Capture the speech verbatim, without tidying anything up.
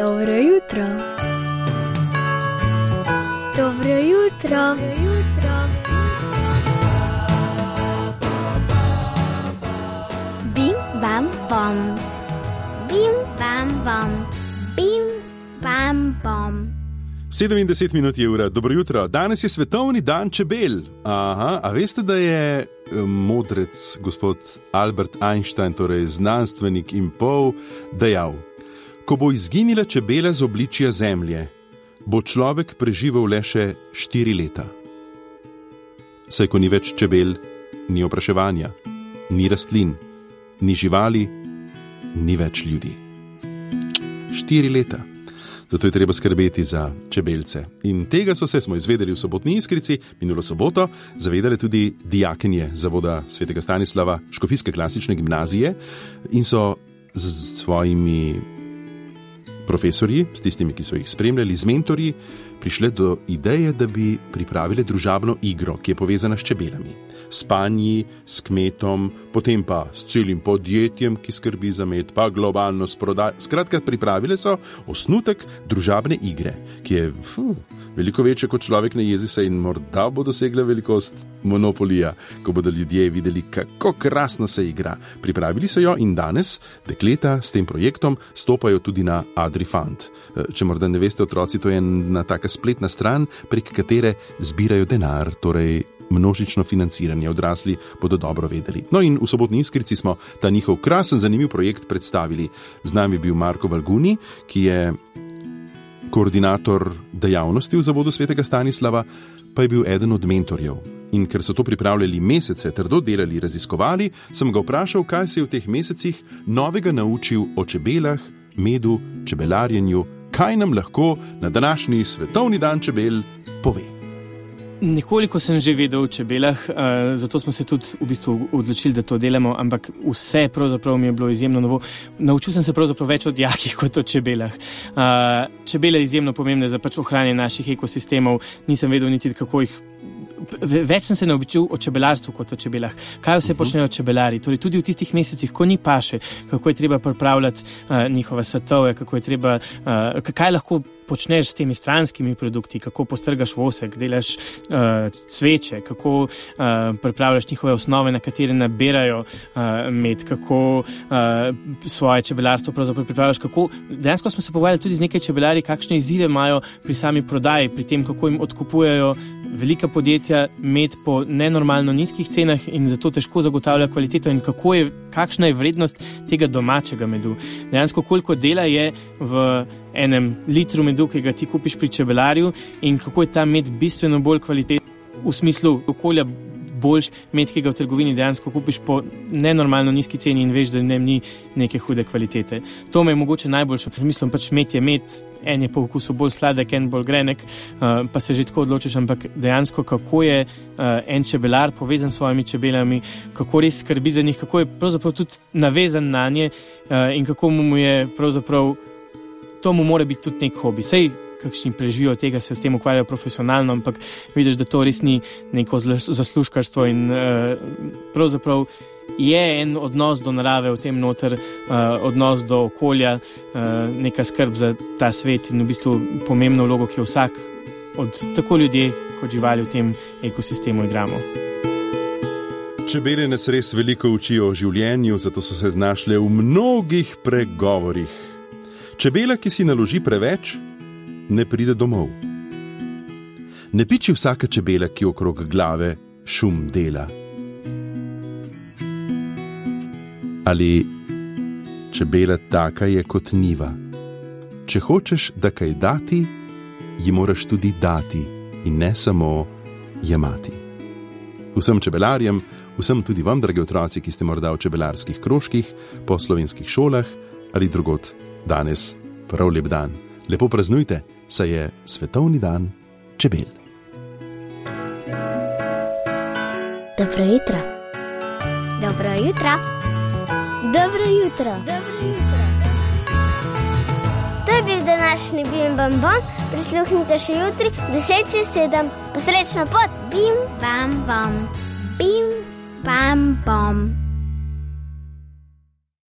Dobro jutro. Dobro jutro. Bim, bam, bom. Bim, bam, bom. Bim, bam, bom. sedemdeset minut je ura. Dobro jutro. Danes je svetovni dan čebel. Aha, a veste, da je modrec gospod Albert Einstein, torej znanstvenik in pol, dejal: ko bo izginila čebela z obličja Zemlje, bo človek preživel le še štiri leta. Saj ko ni več čebel, ni opraševanja, ni rastlin, ni živali, ni več ljudi. Štiri leta. Zato je treba skrbeti za čebelce. In tega so se, smo izvedeli v Sobotni Iskrici, minulo soboto, zavedale tudi dijakinje Zavoda svetega Stanislava Škofijske klasične gimnazije in so z svojimi profesorji, s tistimi, ki so jih spremljali, z mentorji, prišle do ideje, da bi pripravile družabno igro, ki je povezana s čebelami. S panji, s kmetom, potem pa s celim podjetjem, ki skrbi za med, pa globalno s prodajo. Skratka, pripravile so osnutek družabne igre, ki je fu, veliko večja kot človek na jezi se in morda bo dosegla velikost Monopolija, ko bodo ljudje videli, kako krasno se igra. Pripravili so jo in danes dekleta s tem projektom stopajo tudi na Adrifund. Če morda ne veste, otroci, to je ena taka spletna stran, prek katere zbirajo denar, torej množično financiranje, odrasli bodo dobro vedeli. No in v Sobotni Iskrici smo ta njihov krasen, zanimiv projekt predstavili. Z nami je bil Marko Valguni, ki je koordinator dejavnosti v Zavodu svetega Stanislava, pa je bil eden od mentorjev. In ker so to pripravljali mesece, trdo delali, raziskovali, sem ga vprašal, kaj se je v teh mesecih novega naučil o čebelah, medu, čebelarjenju, kaj nam lahko na današnji svetovni dan čebel pove. Nekoliko sem že vedel o čebelah, uh, zato smo se tudi v bistvu odločili, da to delamo, ampak vse pravzaprav mi je bilo izjemno novo. Naučil sem se pravzaprav več od jakih kot o čebelah. Uh, čebele je izjemno pomembne za pač ohranjanje naših ekosistemov, nisem vedel niti, kako jih. Več sem se naučil o čebelarstvu kot o čebelah. Kaj vse počnejo čebelari? Torej tudi v tistih mesecih, ko ni paše, kako je treba pripravljati uh, njihove satove, kako je treba, uh, kaj lahko počneš s temi stranskimi produkti, kako postrgaš vosek, delaš uh, sveče, kako uh, pripravljaš njihove osnove, na katere nabirajo uh, med, kako uh, svoje čebelarstvo pravzaprav pripravljaš, kako dejansko smo se pogovarjali tudi z nekaj čebelari, kakšne izzive imajo pri sami prodaji, pri tem, kako jim odkupujejo velika podjetja med po nenormalno nizkih cenah in zato težko zagotavlja kvaliteto in kako je, kakšna je vrednost tega domačega medu. Dejansko koliko dela je v enem litru medu, ki ga ti kupiš pri čebelarju in kako je ta med bistveno bolj kvaliteten v smislu okolja boljš med, ki ga v trgovini dejansko kupiš po nenormalno nizki ceni in veš, da v njem ni neke hude kvalitete. To me je mogoče najboljše, pa mislim, pač med je med, en je po okusu bolj sladek, en bolj grenek, uh, pa se že tako odločiš, ampak dejansko kako je uh, en čebelar povezan s svojimi čebelami, kako res skrbi za njih, kako je pravzaprav tudi navezan na nje uh, in kako mu je pravzaprav, to mu mora biti tudi nek hobi. Sej kakšni preživijo tega, se s tem ukvarjajo profesionalno, ampak vidiš, da to res ni neko zaslužkarstvo in uh, pravzaprav je en odnos do narave v tem noter, uh, odnos do okolja, uh, neka skrb za ta svet in v bistvu pomembno vlogo, ki jo vsak od tako ljudje kot živali v tem ekosistemu igramo. Čebele nas res veliko učijo o življenju, zato so se znašle v mnogih pregovorih. Čebela, ki si naloži preveč, ne pride domov. Ne piči vsaka čebela, ki okrog glave šum dela. Ali čebela taka je kot njiva. Če hočeš, da kaj dati, ji moraš tudi dati in ne samo jemati. Vsem čebelarjem, vsem tudi vam, dragi otroci, ki ste morda v čebelarskih krožkih, po slovenskih šolah ali drugod, danes prav lep dan. Lepo praznujte, saj je svetovni dan čebel. Dobro jutro. Dobro jutro. Dobro jutro. Dobro jutro. To je bil današnji Bim Bam Bom. Prisluhnite še jutri, deset čez sedem. Posrečno pot. Bim Bam Bom. Bim Bam Bom.